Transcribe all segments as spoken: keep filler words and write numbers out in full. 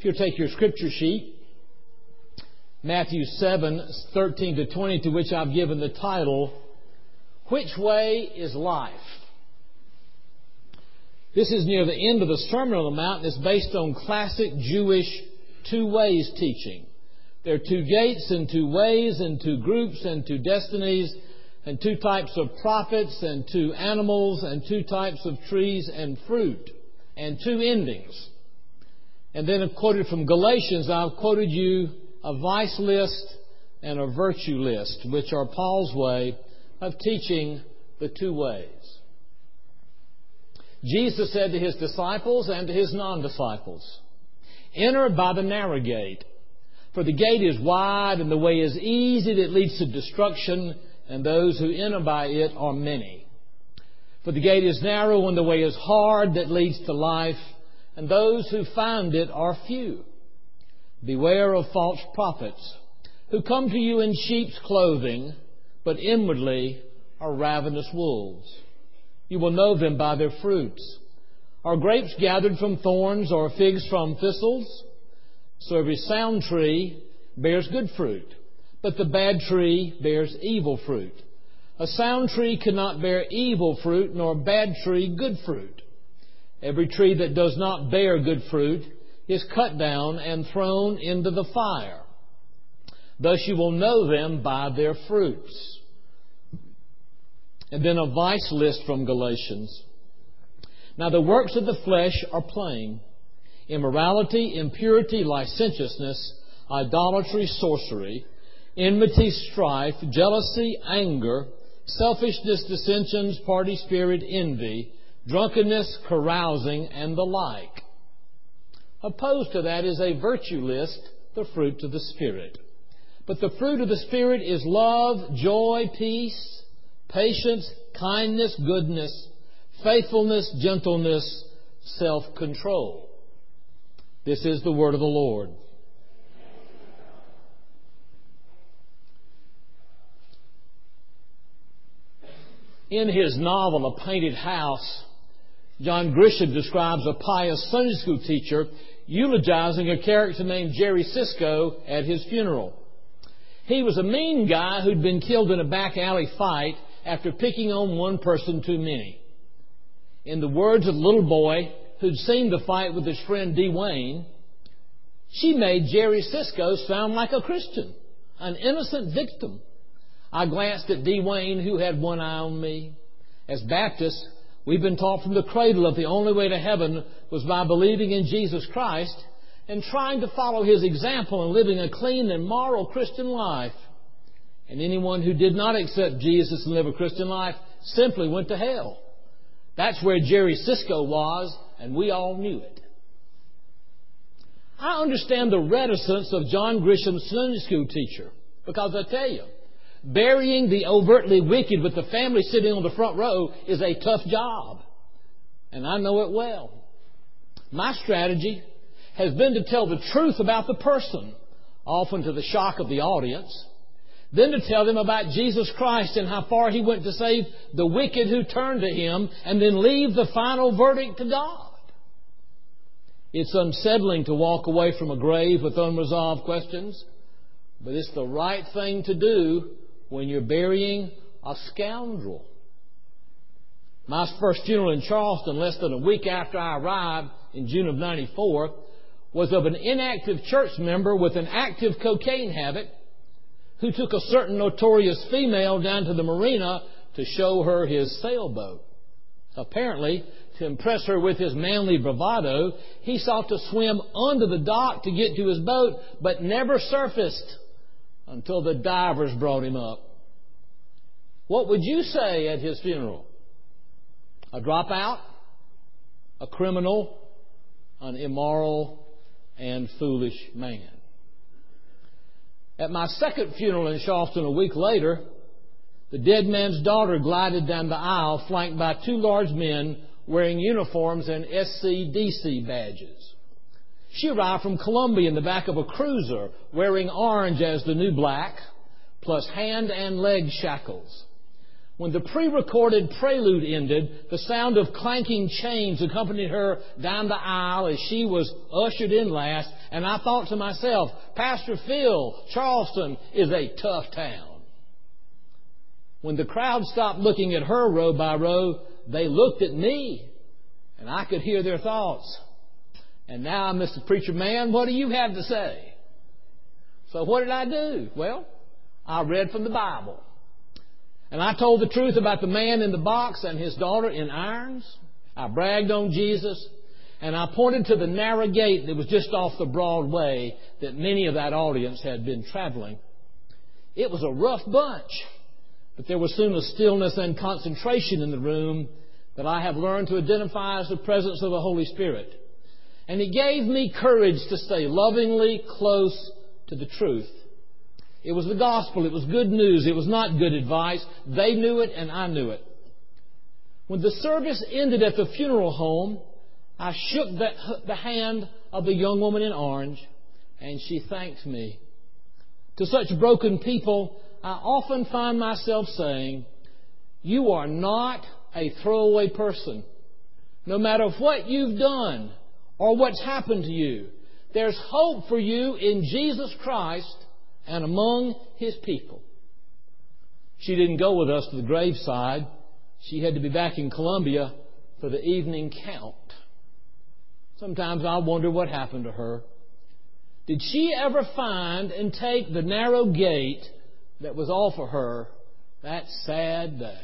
If you'll take your scripture sheet, Matthew seven, thirteen to twenty, to which I've given the title, Which Way is Life? This is near the end of the Sermon on the Mount, and it's based on classic Jewish two ways teaching. There are two gates and two ways and two groups and two destinies and two types of prophets and two animals and two types of trees and fruit and two endings. And then I've quoted from Galatians, I've quoted you a vice list and a virtue list, which are Paul's way of teaching the two ways. Jesus said to His disciples and to His non-disciples, "Enter by the narrow gate, for the gate is wide and the way is easy that leads to destruction, and those who enter by it are many. For the gate is narrow and the way is hard that leads to life, and those who find it are few. Beware of false prophets, who come to you in sheep's clothing, but inwardly are ravenous wolves. You will know them by their fruits. Are grapes gathered from thorns or figs from thistles? So every sound tree bears good fruit, but the bad tree bears evil fruit. A sound tree cannot bear evil fruit, nor a bad tree good fruit. Every tree that does not bear good fruit is cut down and thrown into the fire. Thus you will know them by their fruits." And then a vice list from Galatians. "Now the works of the flesh are plain: immorality, impurity, licentiousness, idolatry, sorcery, enmity, strife, jealousy, anger, selfishness, dissensions, party spirit, envy, drunkenness, carousing, and the like." Opposed to that is a virtue list, the fruit of the Spirit. But the fruit of the Spirit is love, joy, peace, patience, kindness, goodness, faithfulness, gentleness, self-control. This is the word of the Lord. In his novel, A Painted House, John Grisham describes a pious Sunday school teacher eulogizing a character named Jerry Sisko at his funeral. He was a mean guy who'd been killed in a back alley fight after picking on one person too many. In the words of the little boy who'd seen the fight with his friend Dee Wayne, "She made Jerry Sisko sound like a Christian, an innocent victim. I glanced at Dee Wayne, who had one eye on me. As Baptists, we've been taught from the cradle that the only way to heaven was by believing in Jesus Christ and trying to follow His example and living a clean and moral Christian life. And anyone who did not accept Jesus and live a Christian life simply went to hell. That's where Jerry Sisko was, and we all knew it." I understand the reticence of John Grisham's Sunday school teacher, because I tell you, burying the overtly wicked with the family sitting on the front row is a tough job. And I know it well. My strategy has been to tell the truth about the person, often to the shock of the audience, then to tell them about Jesus Christ and how far He went to save the wicked who turned to Him, and then leave the final verdict to God. It's unsettling to walk away from a grave with unresolved questions, but it's the right thing to do when you're burying a scoundrel. My first funeral in Charleston, less than a week after I arrived in June of ninety-four, was of an inactive church member with an active cocaine habit who took a certain notorious female down to the marina to show her his sailboat. Apparently, to impress her with his manly bravado, he sought to swim under the dock to get to his boat, but never surfaced until the divers brought him up. What would you say at his funeral? A dropout? A criminal? An immoral and foolish man? At my second funeral in Charleston a week later, the dead man's daughter glided down the aisle flanked by two large men wearing uniforms and S C D C badges. She arrived from Columbia in the back of a cruiser wearing orange as the new black, plus hand and leg shackles. When the pre-recorded prelude ended, the sound of clanking chains accompanied her down the aisle as she was ushered in last, and I thought to myself, Pastor Phil, Charleston is a tough town. When the crowd stopped looking at her row by row, they looked at me, and I could hear their thoughts. And now, Mister Preacher Man, what do you have to say? So what did I do? Well, I read from the Bible. And I told the truth about the man in the box and his daughter in irons. I bragged on Jesus. And I pointed to the narrow gate that was just off the broad way that many of that audience had been traveling. It was a rough bunch. But there was soon a stillness and concentration in the room that I have learned to identify as the presence of the Holy Spirit. And it gave me courage to stay lovingly close to the truth. It was the gospel. It was good news. It was not good advice. They knew it and I knew it. When the service ended at the funeral home, I shook the, the hand of the young woman in orange and she thanked me. To such broken people, I often find myself saying, you are not a throwaway person. No matter what you've done or what's happened to you, there's hope for you in Jesus Christ and among His people. She didn't go with us to the graveside. She had to be back in Columbia for the evening count. Sometimes I wonder what happened to her. Did she ever find and take the narrow gate that was offered her that sad day?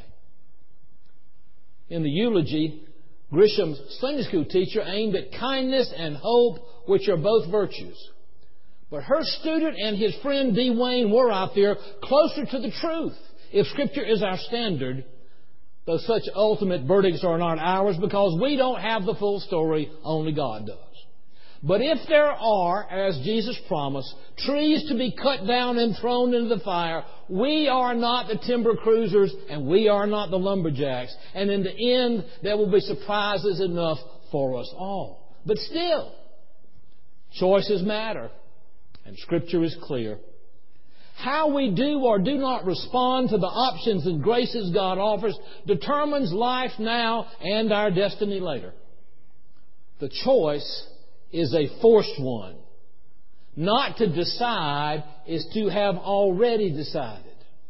In the eulogy, Grisham's Sunday school teacher aimed at kindness and hope, which are both virtues. But her student and his friend D. Wayne were out there closer to the truth. If Scripture is our standard, though such ultimate verdicts are not ours because we don't have the full story, only God does. But if there are, as Jesus promised, trees to be cut down and thrown into the fire, we are not the timber cruisers and we are not the lumberjacks. And in the end, there will be surprises enough for us all. But still, choices matter. And Scripture is clear. How we do or do not respond to the options and graces God offers determines life now and our destiny later. The choice is a forced one. Not to decide is to have already decided.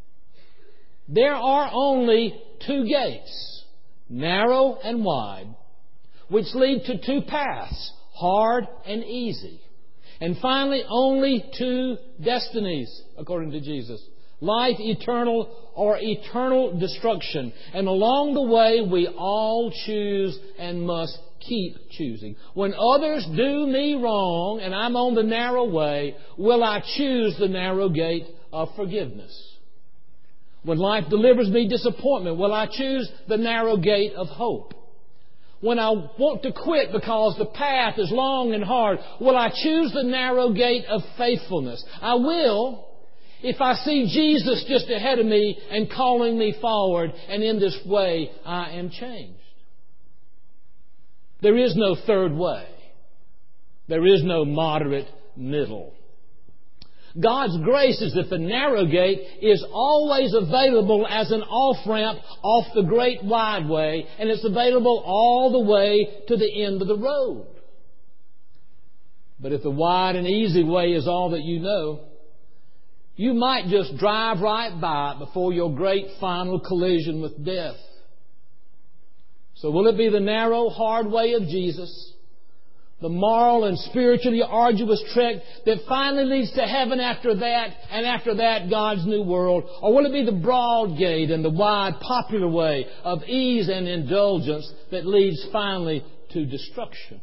There are only two gates, narrow and wide, which lead to two paths, hard and easy. And finally, only two destinies, according to Jesus. Life eternal or eternal destruction. And along the way, we all choose and must keep choosing. When others do me wrong and I'm on the narrow way, will I choose the narrow gate of forgiveness? When life delivers me disappointment, will I choose the narrow gate of hope? When I want to quit because the path is long and hard, will I choose the narrow gate of faithfulness? I will if I see Jesus just ahead of me and calling me forward, and in this way I am changed. There is no third way. There is no moderate middle. God's grace is that the narrow gate is always available as an off-ramp off the great wide way, and it's available all the way to the end of the road. But if the wide and easy way is all that you know, you might just drive right by it before your great final collision with death. So will it be the narrow, hard way of Jesus, the moral and spiritually arduous trek that finally leads to heaven after that, and after that, God's new world? Or will it be the broad gate and the wide, popular way of ease and indulgence that leads finally to destruction?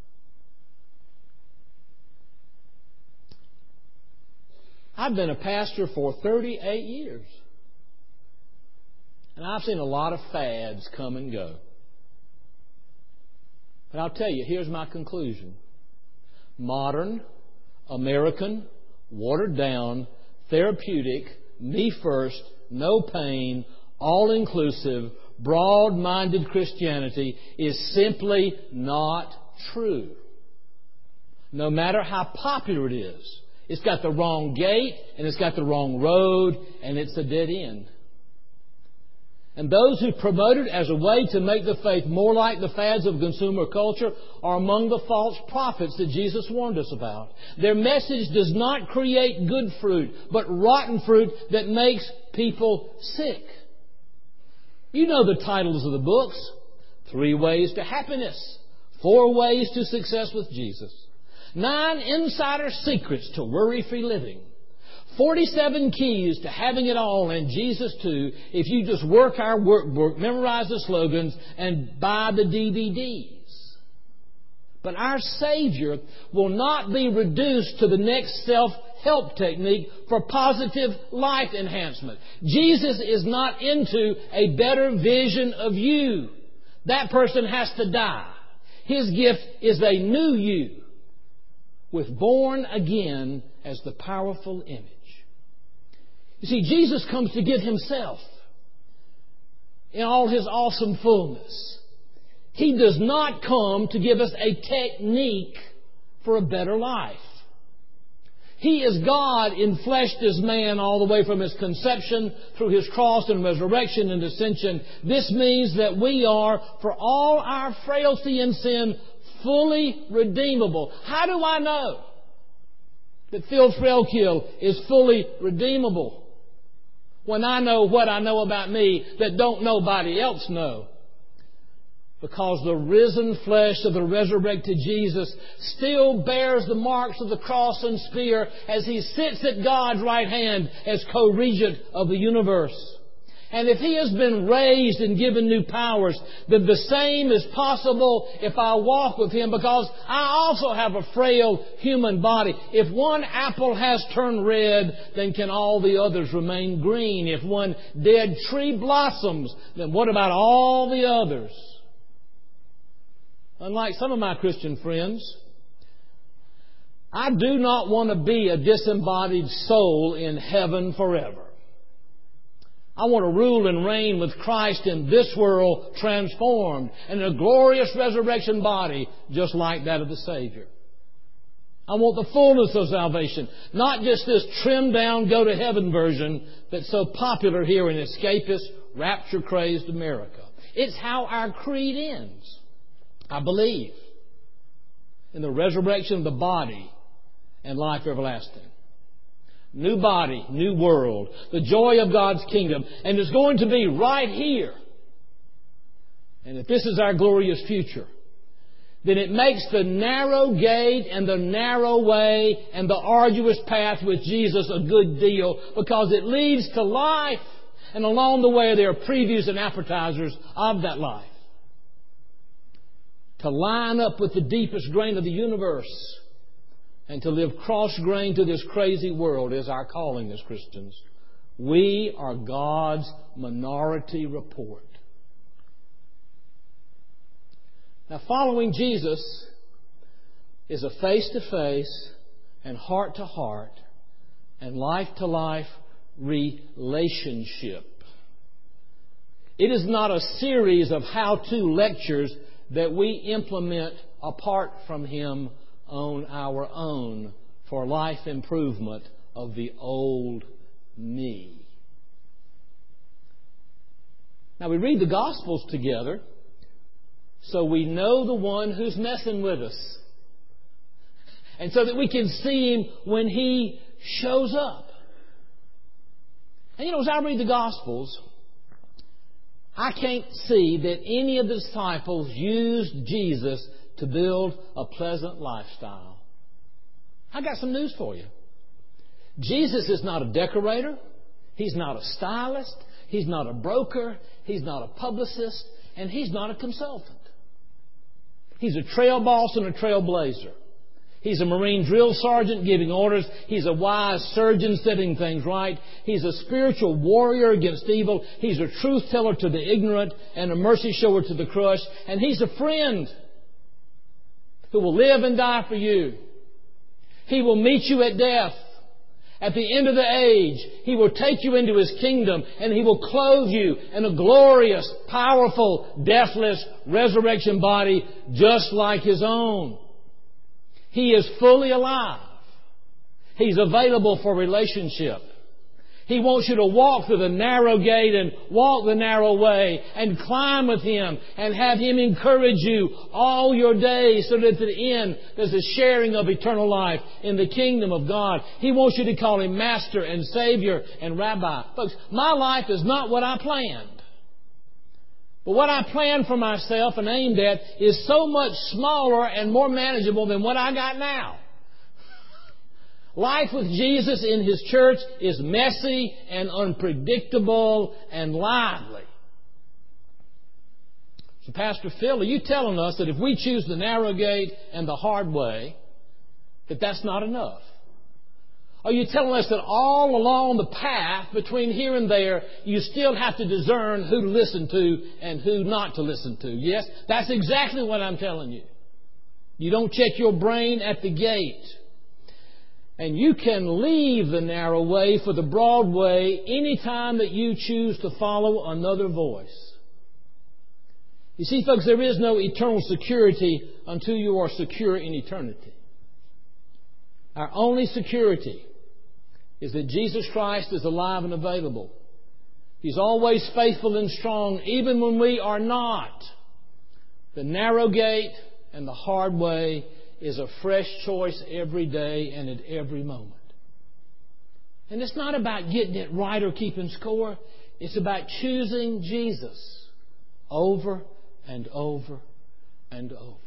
I've been a pastor for thirty-eight years. And I've seen a lot of fads come and go. But I'll tell you, here's my conclusion. Modern, American, watered down, therapeutic, me first, no pain, all-inclusive, broad-minded Christianity is simply not true. No matter how popular it is, it's got the wrong gate and it's got the wrong road and it's a dead end. And those who promote it as a way to make the faith more like the fads of consumer culture are among the false prophets that Jesus warned us about. Their message does not create good fruit, but rotten fruit that makes people sick. You know the titles of the books. Three Ways to Happiness. Four Ways to Success with Jesus. Nine Insider Secrets to Worry-Free Living. forty-seven keys to having it all, and Jesus too, if you just work our workbook, memorize the slogans, and buy the D V Ds. But our Savior will not be reduced to the next self-help technique for positive life enhancement. Jesus is not into a better vision of you. That person has to die. His gift is a new you, with born again as the powerful image. You see, Jesus comes to give Himself in all His awesome fullness. He does not come to give us a technique for a better life. He is God enfleshed as man all the way from His conception through His cross and resurrection and ascension. This means that we are, for all our frailty and sin, fully redeemable. How do I know that Phil Threlkill is fully redeemable? When I know what I know about me that don't nobody else know. Because the risen flesh of the resurrected Jesus still bears the marks of the cross and spear as He sits at God's right hand as co-regent of the universe. And if He has been raised and given new powers, then the same is possible if I walk with Him, because I also have a frail human body. If one apple has turned red, then can all the others remain green? If one dead tree blossoms, then what about all the others? Unlike some of my Christian friends, I do not want to be a disembodied soul in heaven forever. I want to rule and reign with Christ in this world, transformed, and in a glorious resurrection body just like that of the Savior. I want the fullness of salvation, not just this trimmed-down, go-to-heaven version that's so popular here in escapist, rapture-crazed America. It's how our creed ends. I believe in the resurrection of the body and life everlasting. New body, new world, the joy of God's kingdom, and it's going to be right here. And if this is our glorious future, then it makes the narrow gate and the narrow way and the arduous path with Jesus a good deal, because it leads to life, and along the way there are previews and appetizers of that life. To line up with the deepest grain of the universe and to live cross-grained to this crazy world is our calling as Christians. We are God's minority report. Now, following Jesus is a face-to-face and heart-to-heart and life-to-life relationship. It is not a series of how-to lectures that we implement apart from Him on our own for life improvement of the old me. Now, we read the Gospels together so we know the one who's messing with us, and so that we can see Him when He shows up. And you know, as I read the Gospels, I can't see that any of the disciples used Jesus to build a pleasant lifestyle. I got some news for you. Jesus is not a decorator. He's not a stylist. He's not a broker. He's not a publicist. And He's not a consultant. He's a trail boss and a trailblazer. He's a Marine drill sergeant giving orders. He's a wise surgeon setting things right. He's a spiritual warrior against evil. He's a truth teller to the ignorant and a mercy shower to the crushed. And He's a friend who will live and die for you. He will meet you at death. At the end of the age, He will take you into His kingdom and He will clothe you in a glorious, powerful, deathless resurrection body just like His own. He is fully alive. He's available for relationship. He wants you to walk through the narrow gate and walk the narrow way and climb with Him and have Him encourage you all your days so that at the end there's a sharing of eternal life in the kingdom of God. He wants you to call Him Master and Savior and Rabbi. Folks, my life is not what I planned. But what I planned for myself and aimed at is so much smaller and more manageable than what I got now. Life with Jesus in His church is messy and unpredictable and lively. So Pastor Phil, are you telling us that if we choose the narrow gate and the hard way, that that's not enough? Are you telling us that all along the path between here and there, you still have to discern who to listen to and who not to listen to? Yes, that's exactly what I'm telling you. You don't check your brain at the gate. And you can leave the narrow way for the broad way anytime that you choose to follow another voice. You see, folks, there is no eternal security until you are secure in eternity. Our only security is that Jesus Christ is alive and available. He's always faithful and strong, even when we are not. The narrow gate and the hard way is a fresh choice every day and at every moment. And it's not about getting it right or keeping score. It's about choosing Jesus over and over and over.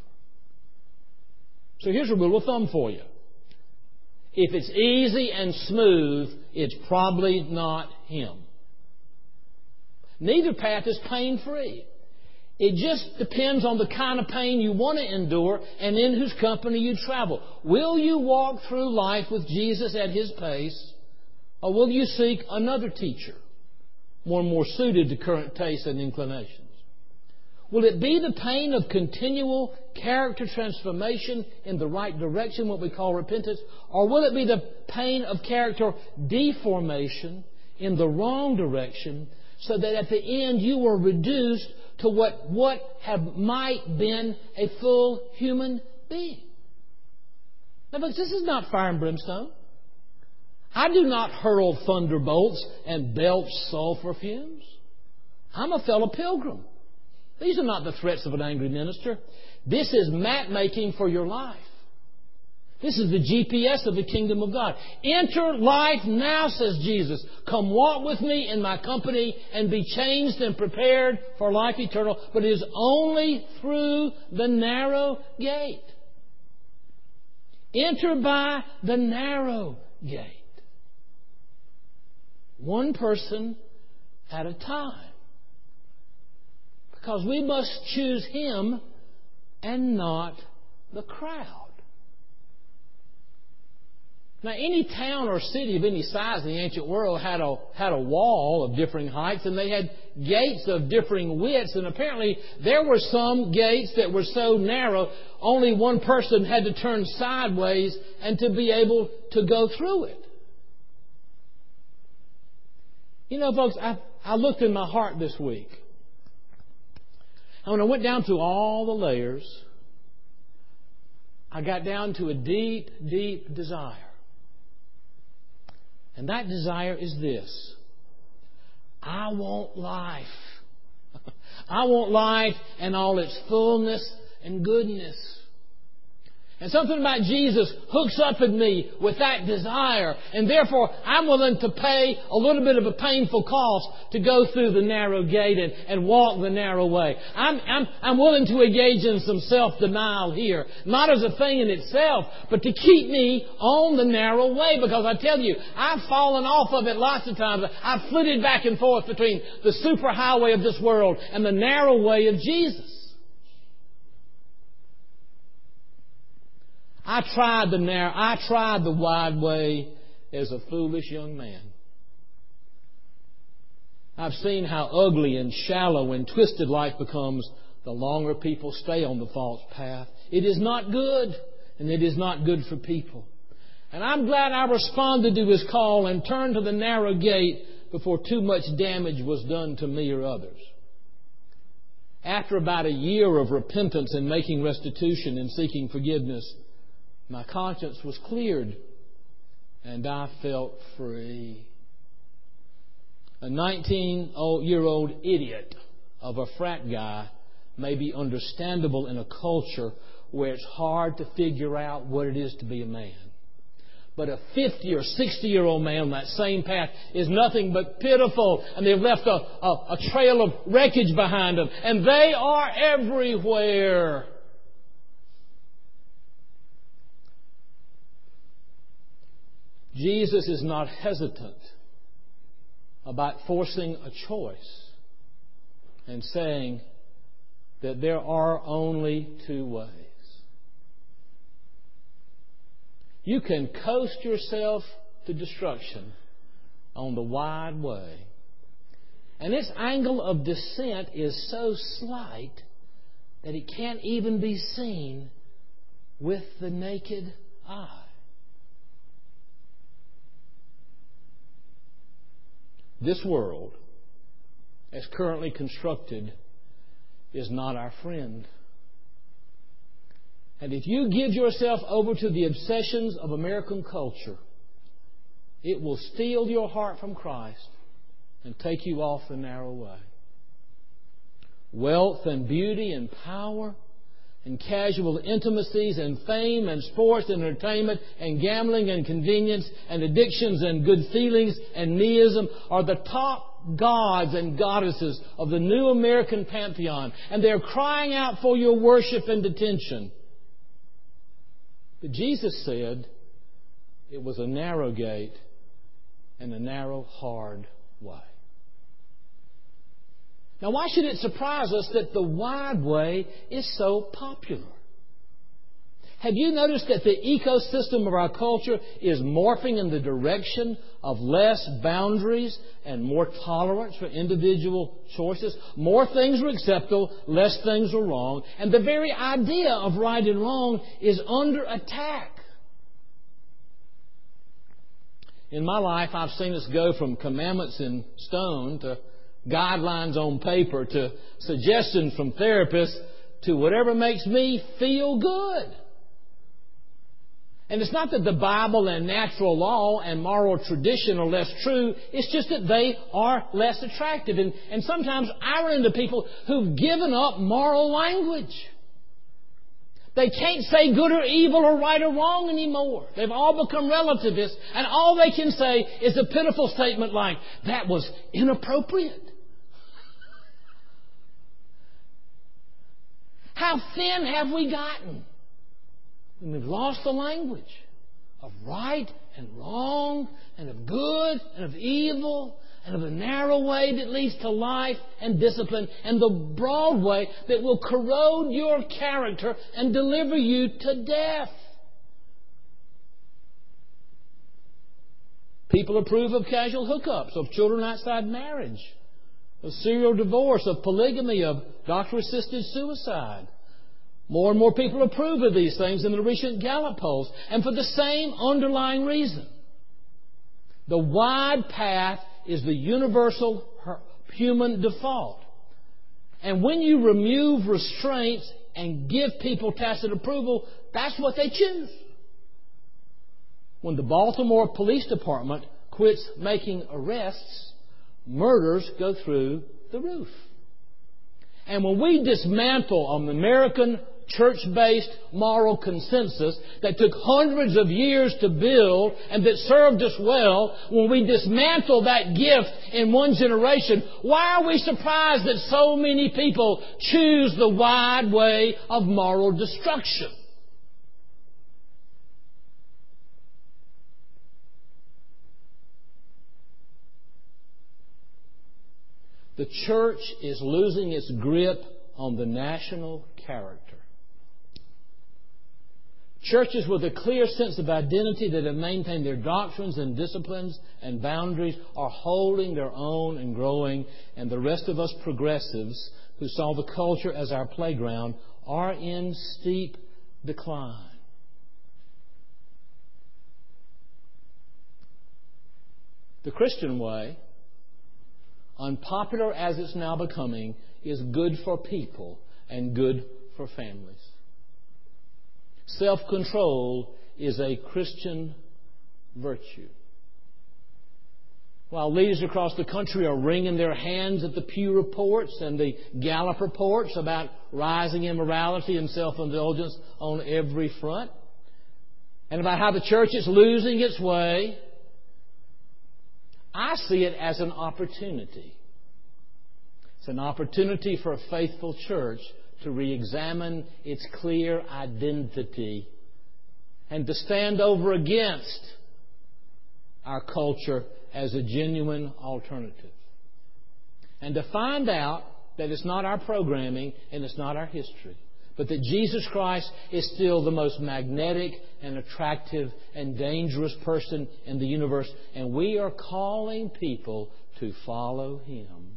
So here's a rule of thumb for you. If it's easy and smooth, it's probably not Him. Neither path is pain-free. It just depends on the kind of pain you want to endure and in whose company you travel. Will you walk through life with Jesus at His pace, or will you seek another teacher, one more suited to current tastes and inclinations? Will it be the pain of continual character transformation in the right direction, what we call repentance, or will it be the pain of character deformation in the wrong direction, so that at the end you are reduced to what, what have might been a full human being? Now, folks, this is not fire and brimstone. I do not hurl thunderbolts and belch sulfur fumes. I'm a fellow pilgrim. These are not the threats of an angry minister. This is map making for your life. This is the G P S of the kingdom of God. Enter life now, says Jesus. Come walk with me in my company and be changed and prepared for life eternal. But it is only through the narrow gate. Enter by the narrow gate. One person at a time. Because we must choose Him and not the crowd. Now, any town or city of any size in the ancient world had a, had a wall of differing heights, and they had gates of differing widths, and apparently there were some gates that were so narrow, only one person had to turn sideways and to be able to go through it. You know, folks, I, I looked in my heart this week, and when I went down through all the layers, I got down to a deep, deep desire. And that desire is this. I want life. I want life and all its fullness and goodness. And something about Jesus hooks up in me with that desire. And therefore, I'm willing to pay a little bit of a painful cost to go through the narrow gate and, and walk the narrow way. I'm, I'm, I'm willing to engage in some self-denial here. Not as a thing in itself, but to keep me on the narrow way. Because I tell you, I've fallen off of it lots of times. I've flitted back and forth between the superhighway of this world and the narrow way of Jesus. I tried the narrow, I tried the wide way as a foolish young man. I've seen how ugly and shallow and twisted life becomes the longer people stay on the false path. It is not good, and it is not good for people. And I'm glad I responded to His call and turned to the narrow gate before too much damage was done to me or others. After about a year of repentance and making restitution and seeking forgiveness, my conscience was cleared, and I felt free. A nineteen-year-old idiot of a frat guy may be understandable in a culture where it's hard to figure out what it is to be a man. But a fifty or sixty-year-old man on that same path is nothing but pitiful, and they've left a, a, a trail of wreckage behind them, and they are everywhere. Jesus is not hesitant about forcing a choice and saying that there are only two ways. You can coast yourself to destruction on the wide way. And its angle of descent is so slight that it can't even be seen with the naked eye. This world, as currently constructed, is not our friend. And if you give yourself over to the obsessions of American culture, it will steal your heart from Christ and take you off the narrow way. Wealth and beauty and power and casual intimacies and fame and sports and entertainment and gambling and convenience and addictions and good feelings and meism are the top gods and goddesses of the new American pantheon, and they're crying out for your worship and attention. But Jesus said it was a narrow gate and a narrow, hard way. Now, why should it surprise us that the wide way is so popular? Have you noticed that the ecosystem of our culture is morphing in the direction of less boundaries and more tolerance for individual choices? More things are acceptable, less things are wrong. And the very idea of right and wrong is under attack. In my life, I've seen us go from commandments in stone to guidelines on paper to suggestions from therapists to whatever makes me feel good. And it's not that the Bible and natural law and moral tradition are less true. It's just that they are less attractive. And, and sometimes I run into people who've given up moral language. They can't say good or evil or right or wrong anymore. They've all become relativists. And all they can say is a pitiful statement like, that was inappropriate. How thin have we gotten? And we've lost the language of right and wrong and of good and of evil and of a narrow way that leads to life and discipline and the broad way that will corrode your character and deliver you to death. People approve of casual hookups, of children outside marriage, of serial divorce, of polygamy, of doctor-assisted suicide. More and more people approve of these things in the recent Gallup polls, and for the same underlying reason. The wide path is the universal human default. And when you remove restraints and give people tacit approval, that's what they choose. When the Baltimore Police Department quits making arrests, murders go through the roof. And when we dismantle an American church-based moral consensus that took hundreds of years to build and that served us well, when we dismantle that gift in one generation, why are we surprised that so many people choose the wide way of moral destruction? The church is losing its grip on the national character. Churches with a clear sense of identity that have maintained their doctrines and disciplines and boundaries are holding their own and growing, and the rest of us progressives who saw the culture as our playground are in steep decline. The Christian way, unpopular as it's now becoming, is good for people and good for families. Self-control is a Christian virtue. While leaders across the country are wringing their hands at the Pew reports and the Gallup reports about rising immorality and self-indulgence on every front, and about how the church is losing its way, I see it as an opportunity. It's an opportunity for a faithful church to re-examine its clear identity and to stand over against our culture as a genuine alternative. And to find out that it's not our programming and it's not our history, but that Jesus Christ is still the most magnetic and attractive and dangerous person in the universe, and we are calling people to follow Him.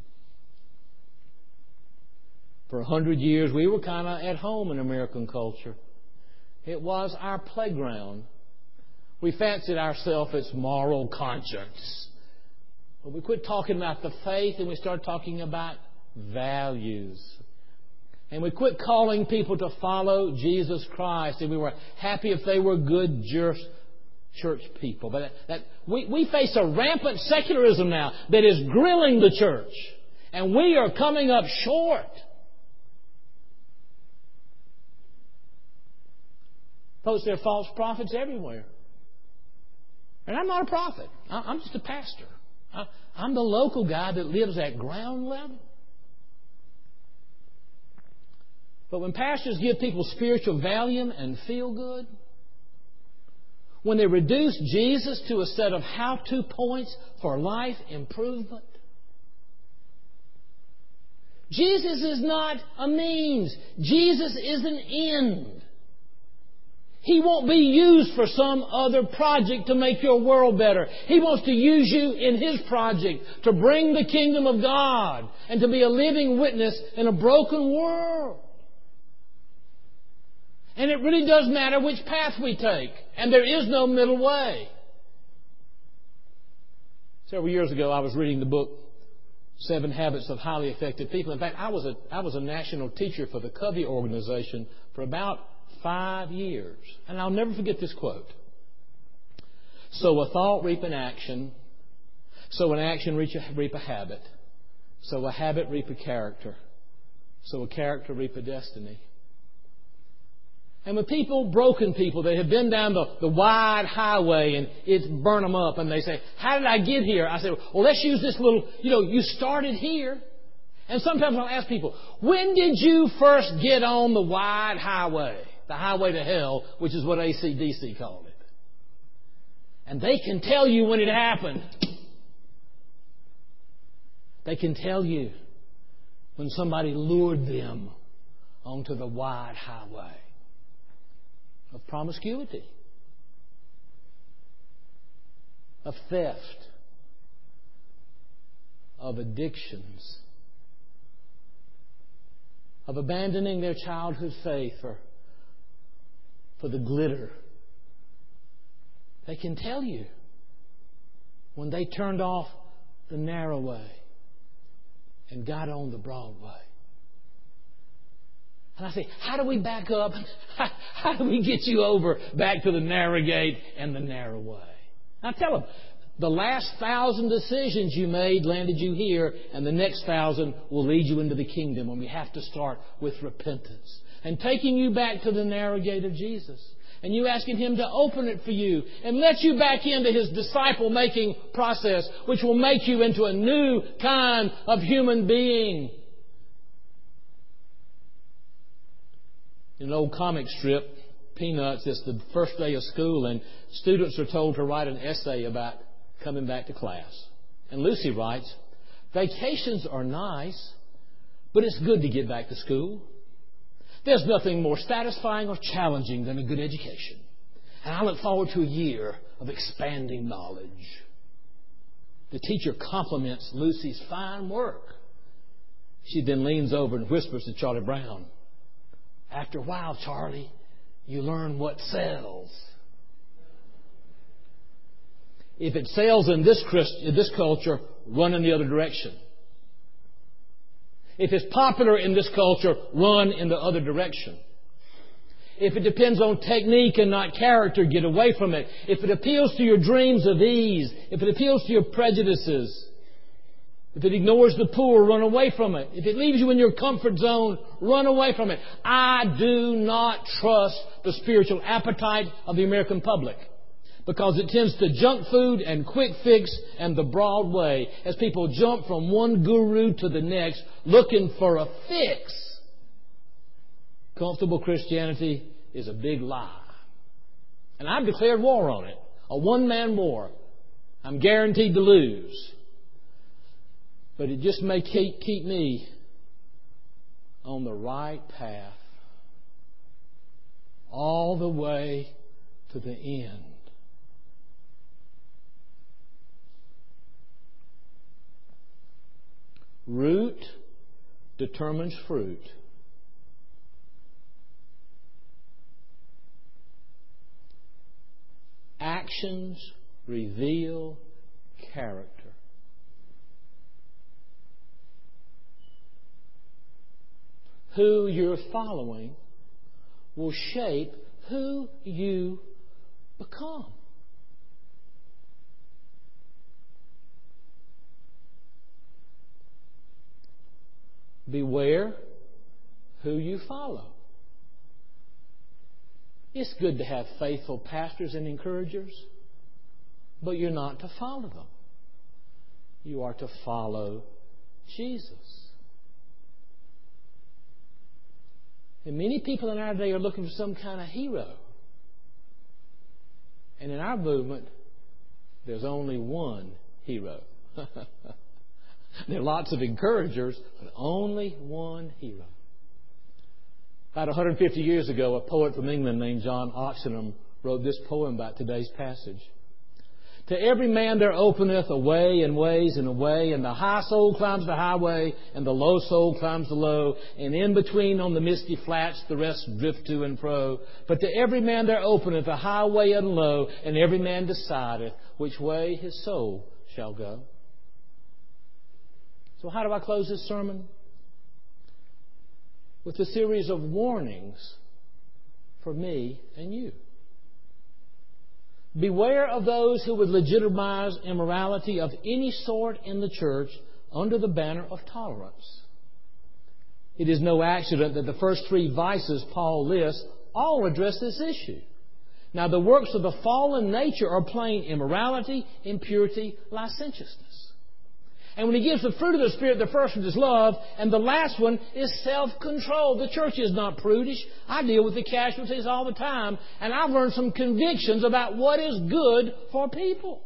For a hundred years, we were kind of at home in American culture. It was our playground. We fancied ourselves as moral conscience. But we quit talking about the faith and we started talking about values. And we quit calling people to follow Jesus Christ. And we were happy if they were good church people. But that, that we, we face a rampant secularism now that is grilling the church. And we are coming up short. Folks, there are false prophets everywhere. And I'm not a prophet. I'm just a pastor. I'm the local guy that lives at ground level. But when pastors give people spiritual Valium and feel good, when they reduce Jesus to a set of how-to points for life improvement, Jesus is not a means. Jesus is an end. He won't be used for some other project to make your world better. He wants to use you in His project to bring the kingdom of God and to be a living witness in a broken world. And it really does matter which path we take. And there is no middle way. Several years ago, I was reading the book, Seven Habits of Highly Effective People. In fact, I was a, I was a national teacher for the Covey organization for about five years. And I'll never forget this quote. Sow a thought, reap an action. Sow an action, reap a, reap a habit. Sow a habit, reap a character. Sow a character, reap a destiny. And with people, broken people, that have been down the, the wide highway and it's burned them up, and they say, how did I get here? I say, well, let's use this little, you know, you started here. And sometimes I'll ask people, when did you first get on the wide highway? The highway to hell, which is what A C D C called it. And they can tell you when it happened. They can tell you when somebody lured them onto the wide highway of promiscuity, of theft, of addictions, of abandoning their childhood faith for, for the glitter. They can tell you when they turned off the narrow way and got on the broad way. And I say, how do we back up? How, how do we get you over back to the narrow gate and the narrow way? Now tell them, the last thousand decisions you made landed you here, and the next thousand will lead you into the kingdom. And we have to start with repentance and taking you back to the narrow gate of Jesus. And you asking Him to open it for you and let you back into His disciple-making process, which will make you into a new kind of human being. In an old comic strip, Peanuts, it's the first day of school, and students are told to write an essay about coming back to class. And Lucy writes, vacations are nice, but it's good to get back to school. There's nothing more satisfying or challenging than a good education. And I look forward to a year of expanding knowledge. The teacher compliments Lucy's fine work. She then leans over and whispers to Charlie Brown, after a while, Charlie, you learn what sells. If it sells in this Christ, in this culture, run in the other direction. If it's popular in this culture, run in the other direction. If it depends on technique and not character, get away from it. If it appeals to your dreams of ease, if it appeals to your prejudices, if it ignores the poor, run away from it. If it leaves you in your comfort zone, run away from it. I do not trust the spiritual appetite of the American public, because it tends to junk food and quick fix and the broad way as people jump from one guru to the next looking for a fix. Comfortable Christianity is a big lie. And I've declared war on it. A one-man war. I'm guaranteed to lose. But it just may keep, keep me on the right path all the way to the end. Root determines fruit. Actions reveal character. Who you're following will shape who you become. Beware who you follow. It's good to have faithful pastors and encouragers, but you're not to follow them. You are to follow Jesus. And many people in our day are looking for some kind of hero. And in our movement, there's only one hero. There are lots of encouragers, but only one hero. About one hundred fifty years ago, a poet from England named John Oxenham wrote this poem about today's passage. To every man there openeth a way and ways and a way, and the high soul climbs the highway, and the low soul climbs the low, and in between on the misty flats the rest drift to and fro. But to every man there openeth a highway and low, and every man decideth which way his soul shall go. So how do I close this sermon? With a series of warnings for me and you. Beware of those who would legitimize immorality of any sort in the church under the banner of tolerance. It is no accident that the first three vices Paul lists all address this issue. Now, the works of the fallen nature are plain: immorality, impurity, licentiousness. And when he gives the fruit of the Spirit, the first one is love, and the last one is self-control. The church is not prudish. I deal with the casualties all the time, and I've learned some convictions about what is good for people.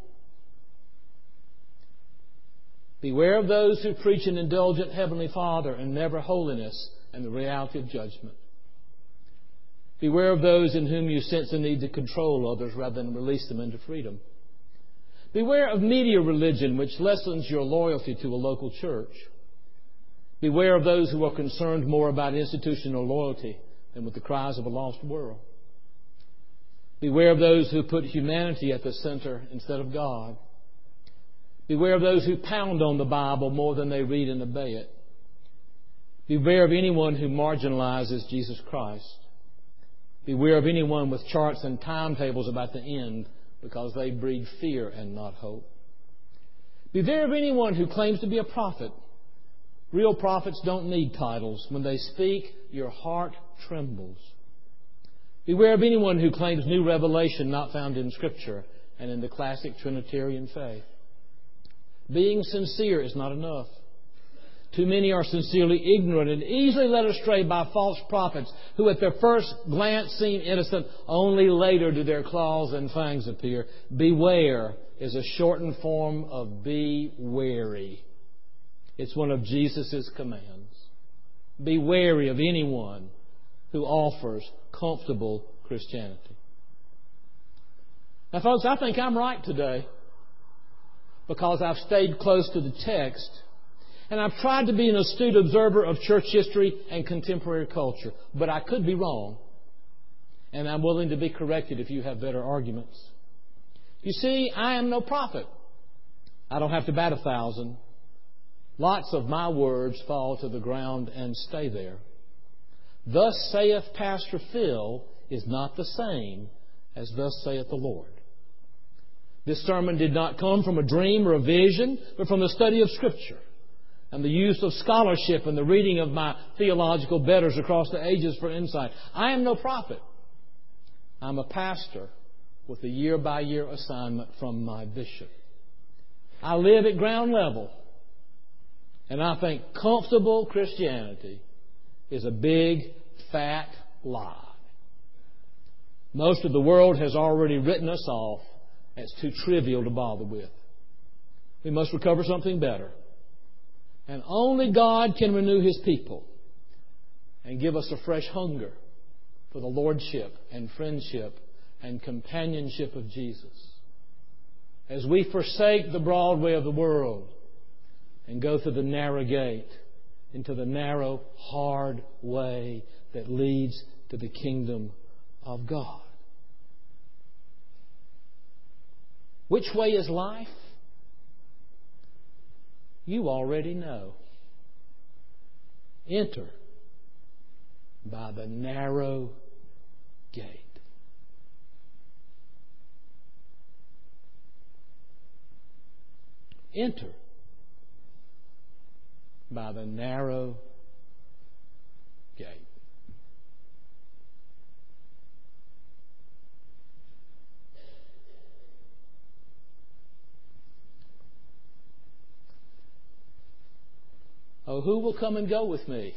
Beware of those who preach an indulgent Heavenly Father and never holiness and the reality of judgment. Beware of those in whom you sense the need to control others rather than release them into freedom. Beware of media religion, which lessens your loyalty to a local church. Beware of those who are concerned more about institutional loyalty than with the cries of a lost world. Beware of those who put humanity at the center instead of God. Beware of those who pound on the Bible more than they read and obey it. Beware of anyone who marginalizes Jesus Christ. Beware of anyone with charts and timetables about the end, because they breed fear and not hope. Beware of anyone who claims to be a prophet. Real prophets don't need titles. When they speak, your heart trembles. Beware of anyone who claims new revelation not found in Scripture and in the classic Trinitarian faith. Being sincere is not enough. Too many are sincerely ignorant and easily led astray by false prophets who at their first glance seem innocent, only later do their claws and fangs appear. Beware is a shortened form of be wary. It's one of Jesus' commands. Be wary of anyone who offers comfortable Christianity. Now, folks, I think I'm right today because I've stayed close to the text. And I've tried to be an astute observer of church history and contemporary culture. But I could be wrong. And I'm willing to be corrected if you have better arguments. You see, I am no prophet. I don't have to bat a thousand. Lots of my words fall to the ground and stay there. Thus saith Pastor Phil is not the same as thus saith the Lord. This sermon did not come from a dream or a vision, but from the study of Scripture and the use of scholarship and the reading of my theological betters across the ages for insight. I am no prophet. I'm a pastor with a year-by-year assignment from my bishop. I live at ground level, and I think comfortable Christianity is a big, fat lie. Most of the world has already written us off as too trivial to bother with. We must recover something better. And only God can renew His people and give us a fresh hunger for the lordship and friendship and companionship of Jesus. As we forsake the broad way of the world and go through the narrow gate into the narrow, hard way that leads to the kingdom of God. Which way is life? You already know. Enter by the narrow gate. Enter by the narrow gate. Oh, who will come and go with me?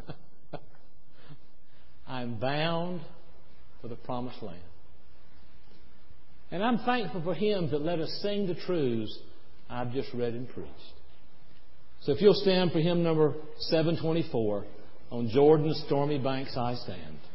I'm bound for the promised land. And I'm thankful for hymns that let us sing the truths I've just read and preached. So if you'll stand for hymn number seven twenty-four, On Jordan's Stormy Banks I Stand.